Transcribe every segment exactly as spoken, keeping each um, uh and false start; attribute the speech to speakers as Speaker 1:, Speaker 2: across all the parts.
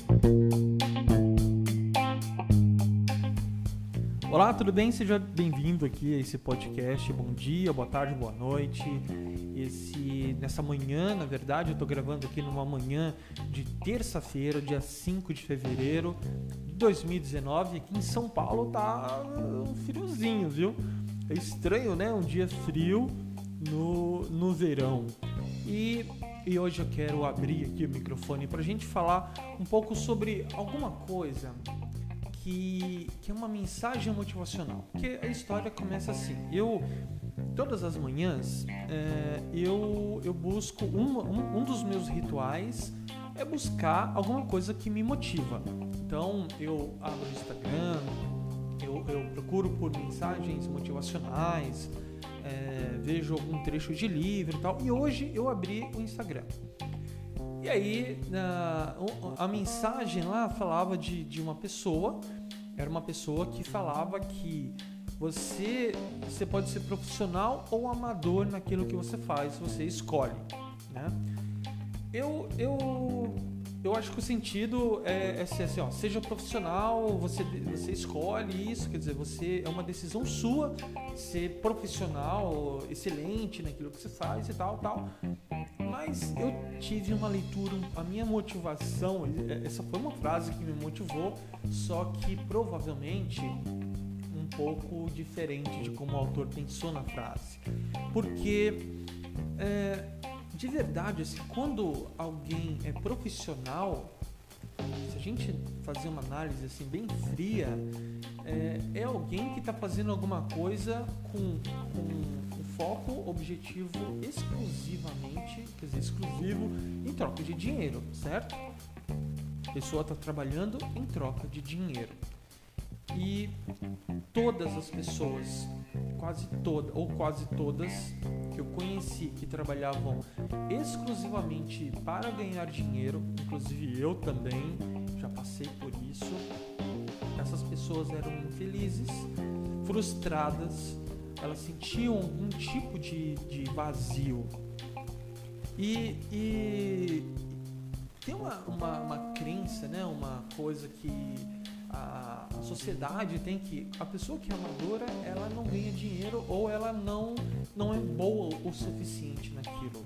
Speaker 1: Olá, tudo bem? Seja bem-vindo aqui a esse podcast. Bom dia, boa tarde, boa noite. Esse, nessa manhã, na verdade, eu estou gravando aqui numa manhã de terça-feira, dia cinco de fevereiro de dois mil e dezenove. Aqui em São Paulo tá um friozinho, viu? É estranho, né? Um dia frio no, no verão. E, e hoje eu quero abrir aqui o microfone para a gente falar um pouco sobre alguma coisa Que, que é uma mensagem motivacional. Porque a história começa assim. Eu, todas as manhãs, é, eu, eu busco, um, um, um dos meus rituais é buscar alguma coisa que me motiva. Então, eu abro o Instagram, eu, eu procuro por mensagens motivacionais, é, vejo algum trecho de livro e tal. E hoje eu abri o Instagram. E aí, a, a mensagem lá falava de, de uma pessoa, era uma pessoa que falava que você, você pode ser profissional ou amador naquilo que você faz, você escolhe, né? Eu, eu, eu acho que o sentido é, é ser assim, ó, seja profissional, você, você escolhe isso, quer dizer, você, é uma decisão sua ser profissional, excelente naquilo que você faz e tal, tal. Mas eu tive uma leitura, a minha motivação, essa foi uma frase que me motivou, só que provavelmente um pouco diferente de como o autor pensou na frase. Porque, é, de verdade, assim, quando alguém é profissional, se a gente fazer uma análise assim, bem fria, é, é alguém que está fazendo alguma coisa com... com foco, objetivo exclusivamente, quer dizer, exclusivo em troca de dinheiro, certo? A pessoa está trabalhando em troca de dinheiro. E todas as pessoas, quase todas, ou quase todas, que eu conheci que trabalhavam exclusivamente para ganhar dinheiro, inclusive eu também já passei por isso, essas pessoas eram infelizes, frustradas, elas sentiam algum tipo de, de vazio. E, e tem uma, uma, uma crença, né? Uma coisa que a, a sociedade tem, que a pessoa que é amadora, ela não ganha dinheiro ou ela não, não é boa o suficiente naquilo.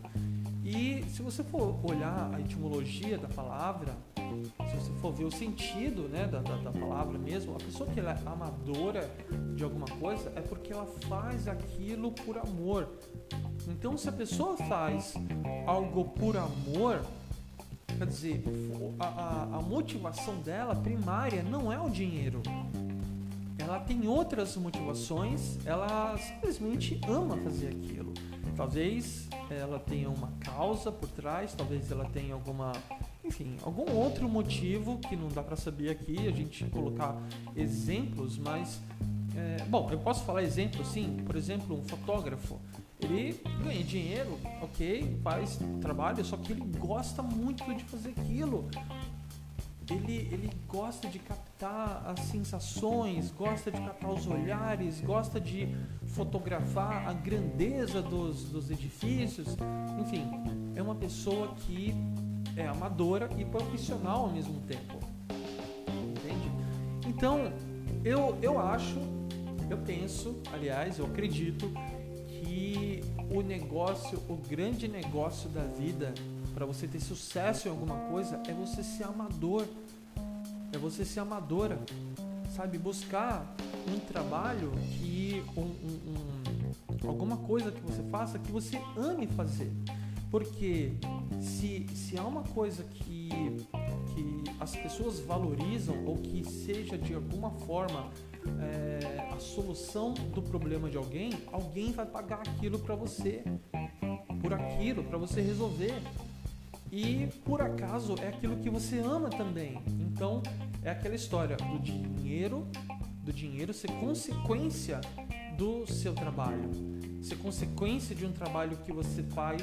Speaker 1: E se você for olhar a etimologia da palavra, se você for ver o sentido, né, da, da, da palavra mesmo, a pessoa que ela é amadora de alguma coisa é porque ela faz aquilo por amor. Então, se a pessoa faz algo por amor, quer dizer, a, a, a motivação dela primária não é o dinheiro. Ela tem outras motivações, ela simplesmente ama fazer aquilo. Talvez ela tenha uma causa por trás, talvez ela tenha alguma... Enfim, algum outro motivo que não dá para saber aqui, a gente colocar exemplos, mas... É, bom, eu posso falar exemplo, sim. Por exemplo, um fotógrafo, ele ganha dinheiro, ok, faz trabalho, só que ele gosta muito de fazer aquilo. Ele, ele gosta de captar as sensações, gosta de captar os olhares, gosta de fotografar a grandeza dos, dos edifícios. Enfim, é uma pessoa que é amadora e profissional ao mesmo tempo, entende? Então, eu, eu acho, eu penso, aliás, eu acredito que o negócio, o grande negócio da vida, para você ter sucesso em alguma coisa, é você ser amador, é você ser amadora, sabe? Buscar um trabalho que, um, um, um, alguma coisa que você faça que você ame fazer. Porque se, se há uma coisa que, que as pessoas valorizam ou que seja de alguma forma é, a solução do problema de alguém, alguém vai pagar aquilo para você, por aquilo, para você resolver. E por acaso é aquilo que você ama também. Então é aquela história do dinheiro, do dinheiro ser consequência do seu trabalho, ser consequência de um trabalho que você faz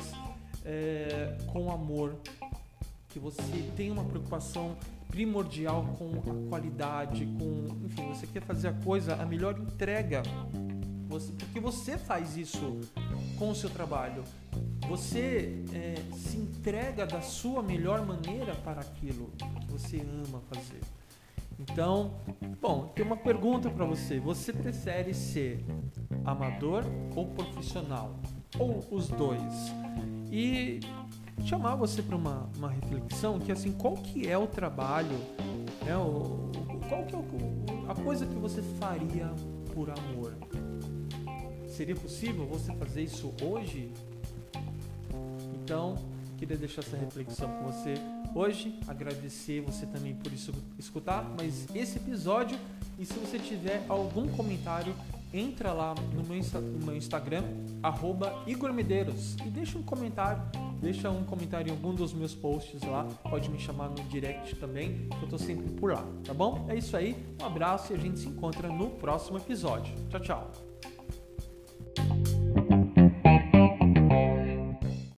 Speaker 1: É, com amor, que você tem uma preocupação primordial com a qualidade, com, enfim, você quer fazer a coisa, a melhor entrega, você, porque você faz isso com o seu trabalho, Você é, se entrega da sua melhor maneira para aquilo que você ama fazer. Então, bom, tem uma pergunta para você. Você prefere ser amador ou profissional? Ou os dois? E chamar você para uma, uma reflexão que, assim, qual que é o trabalho, né, o, qual que é o, a coisa que você faria por amor? Seria possível você fazer isso hoje? Então, queria deixar essa reflexão com você hoje, agradecer você também por isso, escutar mais esse episódio, e se você tiver algum comentário, entra lá no meu, no meu Instagram, arroba Igor Medeiros, e deixa um comentário, deixa um comentário em algum dos meus posts lá, pode me chamar no direct também, eu tô sempre por lá, tá bom? É isso aí, um abraço e a gente se encontra no próximo episódio. Tchau, tchau!